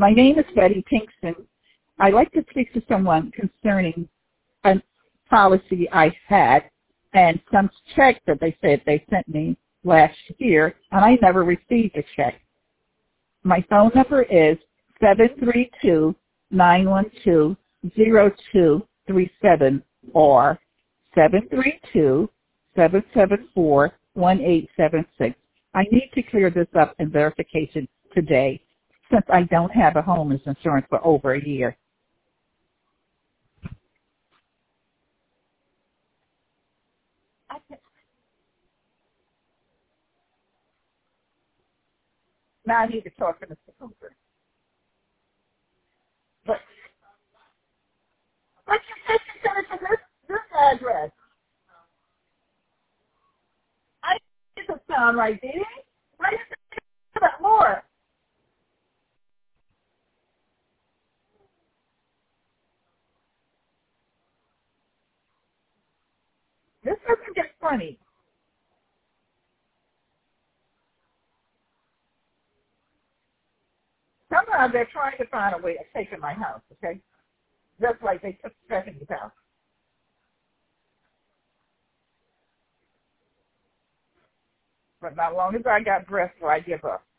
My name is Betty Pinkston. I'd like to speak to someone concerning a policy I had and some check that they said they sent me last year, and I never received a check. My phone number is 732-912-0237 or 732-774-1876. I need to clear this up in verification today since I don't have a homeowner's insurance for over a year. Now I need to talk to Mr. Cooper. But you said you sent it to this address. I it doesn't sound right, did it? Why did you say that more? This doesn't get funny. Somehow they're trying to find a way of taking my house, okay? Just like they took Stephanie's house. But not long as I got breath, so I give up.